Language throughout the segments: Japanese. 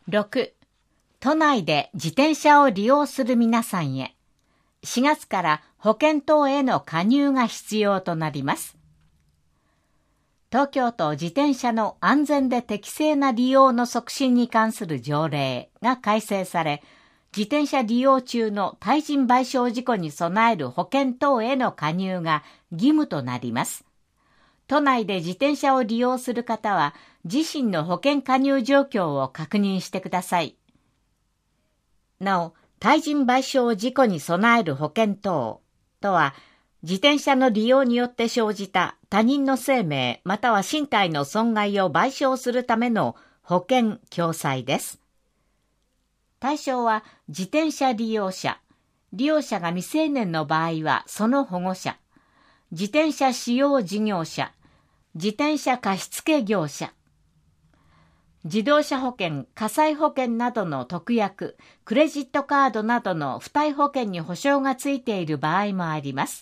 6. 都内で自転車を利用する皆さんへ。4月から保険等への加入が必要となります。東京都自転車の安全で適正な利用の促進に関する条例が改正され、自転車利用中の対人賠償事故に備える保険等への加入が義務となります。都内で自転車を利用する方は、自身の保険加入状況を確認してください。なお、対人賠償事故に備える保険等とは、自転車の利用によって生じた他人の生命または身体の損害を賠償するための保険共済です。対象は自転車利用者、利用者が未成年の場合はその保護者、自転車使用事業者、自転車貸付業者、自動車保険、火災保険などの特約、クレジットカードなどの付帯保険に保証がついている場合もあります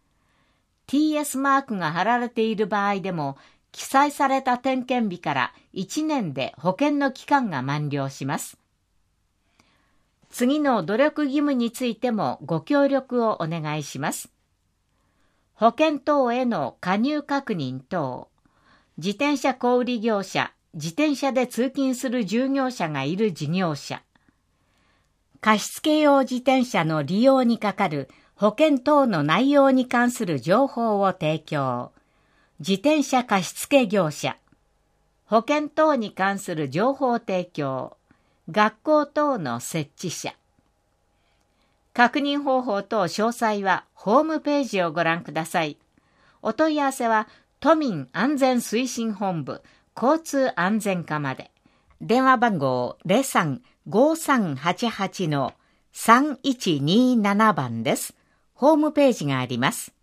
。TS マークが貼られている場合でも、記載された点検日から1年で保険の期間が満了します。次の努力義務についてもご協力をお願いします。保険等への加入確認等、自転車小売業者、自転車で通勤する従業者がいる事業者、貸付用自転車の利用にかかる保険等の内容に関する情報を提供、自転車貸付業者、保険等に関する情報提供、学校等の設置者。確認方法等詳細はホームページをご覧ください。お問い合わせは都民安全推進本部交通安全課まで。電話番号 03-5388-3127 番です。ホームページがあります。